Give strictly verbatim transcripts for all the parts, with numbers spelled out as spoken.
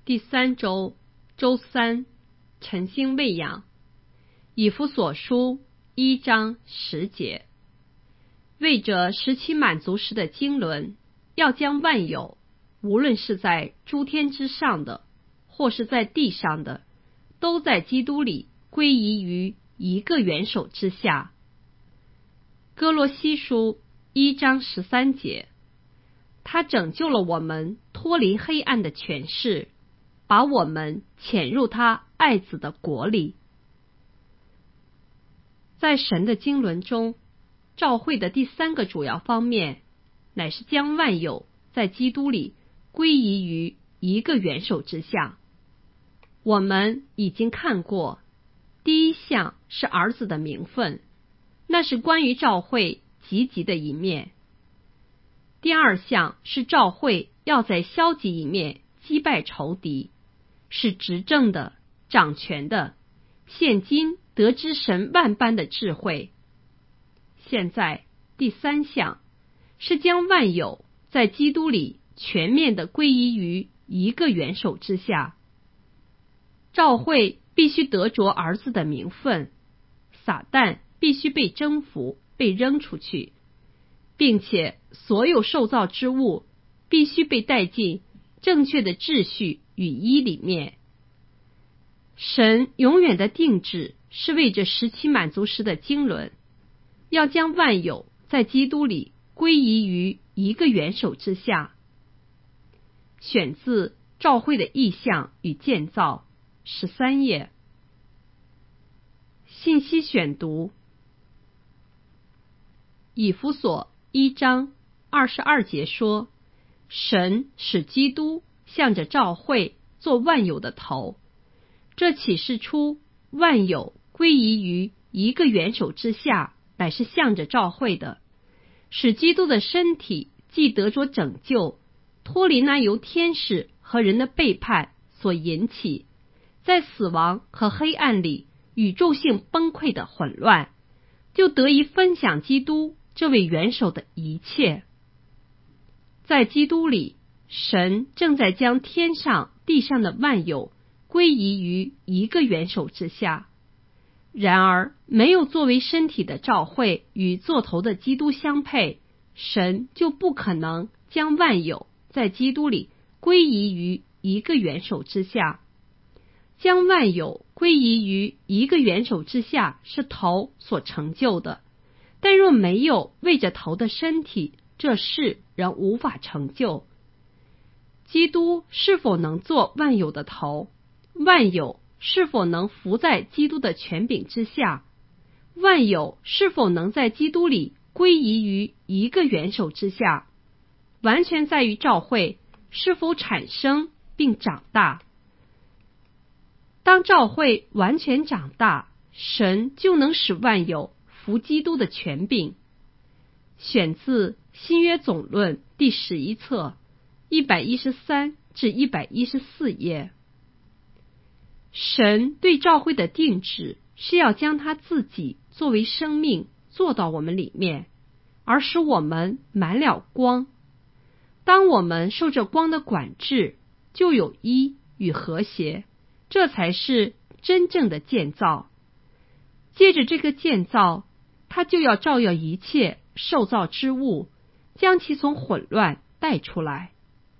第三周周三，晨星喂养。以弗所书一章十节，为着时期满足时的经纶，要将万有，无论是在诸天之上的，或是在地上的，都在基督里归移于一个元首之下。哥罗西书一章十三节，他拯救了我们脱离黑暗的权势，把我们潜入他爱子的国里。在神的经纶中，召会的第三个主要方面，乃是将万有在基督里归移于一个元首之下。我们已经看过，第一项是儿子的名分，那是关于召会积极的一面。第二项是召会要在消极一面击败仇敌，是执政的、掌权的，现今得知神万般的智慧。现在第三项是将万有在基督里全面的归移于一个元首之下。召会必须得着儿子的名分，撒旦必须被征服，被扔出去，并且所有受造之物必须被带进正确的秩序与一里面。神永远的定旨是为着时期满足时的经纶，要将万有在基督里归移于一个元首之下。选自召会的意象与建造，十三页。信息选读：以弗所一章二十二节说，神使基督向着召会做万有的头，这启示出万有归移于一个元首之下，乃是向着召会的，使基督的身体既得着拯救，脱离那由天使和人的背叛所引起，在死亡和黑暗里宇宙性崩溃的混乱，就得以分享基督这位元首的一切。在基督里，神正在将天上地上的万有归移于一个元首之下。然而，没有作为身体的召会与做头的基督相配，神就不可能将万有在基督里归移于一个元首之下。将万有归移于一个元首之下是头所成就的，但若没有为着头的身体，这事仍无法成就。基督是否能做万有的头？万有是否能服在基督的权柄之下？万有是否能在基督里归移于一个元首之下？完全在于召会是否产生并长大。当召会完全长大，神就能使万有服基督的权柄。选自新约总论第十一册一百一十三至一百一十四页。神对召会的定旨是要将他自己作为生命做到我们里面，而使我们满了光。当我们受着光的管制，就有一与和谐，这才是真正的建造。借着这个建造，他就要照耀一切受造之物，将其从混乱带出来。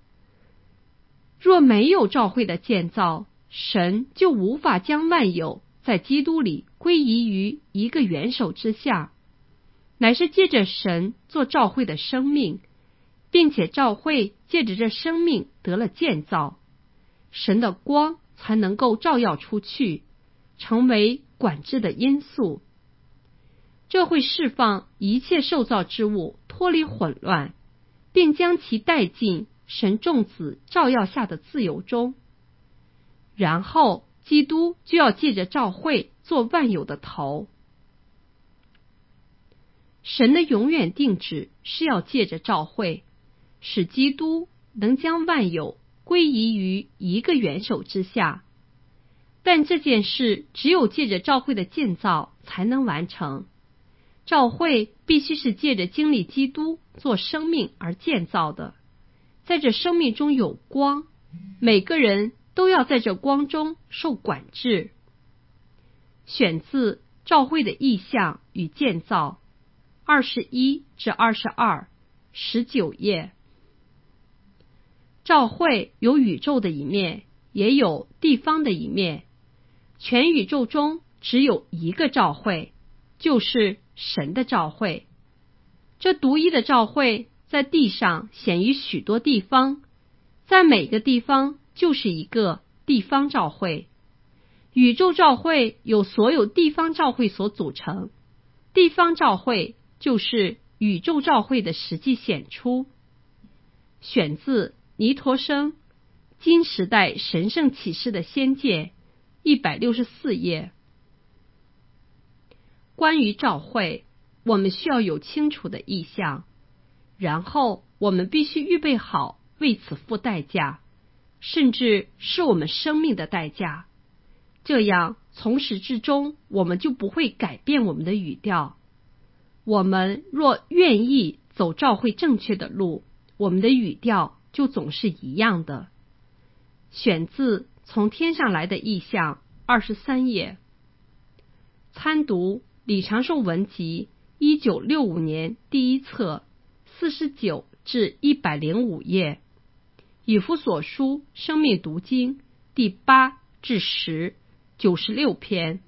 若没有召会的建造，神就无法将万有在基督里归移于一个元首之下，乃是借着神做召会的生命，并且召会借着这生命得了建造，神的光才能够照耀出去，成为管制的因素。这会释放一切受造之物脱离混乱，并将其带进神众子照耀下的自由中。然后基督就要借着召会做万有的头。神的永远定旨是要借着召会，使基督能将万有归移于一个元首之下。但这件事只有借着召会的建造才能完成。召会必须是借着经历基督做生命而建造的，在这生命中有光，每个人都要在这光中受管制。选自教会的意象与建造，二十一至二十二，十九页。教会有宇宙的一面，也有地方的一面。全宇宙中只有一个教会，就是神的教会。这独一的教会在地上显于许多地方，在每个地方就是一个地方教会。宇宙教会由所有地方教会所组成，地方教会就是宇宙教会的实际显出。选自尼陀生金时代神圣启示的先界，一百六十四页。关于教会，我们需要有清楚的意向，然后我们必须预备好为此付代价，甚至是我们生命的代价。这样从始至终我们就不会改变我们的语调。我们若愿意走教会正确的路，我们的语调就总是一样的。选自从天上来的意象，二十三页。参读李长寿文集一九六五年第一册四十九至一百零五页，以弗所书生命读经第八至十九十六篇。